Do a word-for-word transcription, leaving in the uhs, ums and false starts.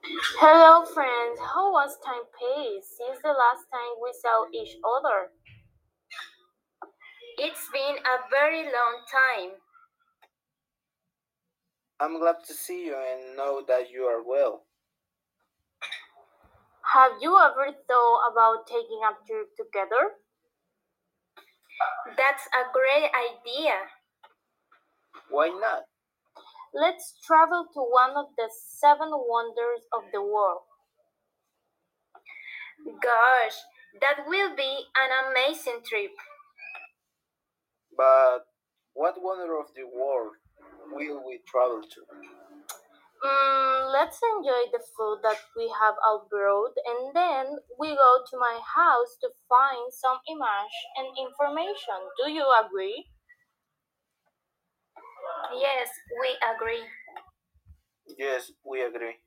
Hello, friends. How was time passed since the last time we saw each other? It's been a very long time. I'm glad to see you and know that you are well. Have you ever thought about taking a trip together? That's a great idea. Why not? Let's travel to one of the seven wonders of the world. Gosh, that will be an amazing trip. But what wonder of the world will we travel to? Mm, let's enjoy the food that we have abroad and then we go to my house to find some image and information. Do you agree? Yes, we agree. Yes, we agree.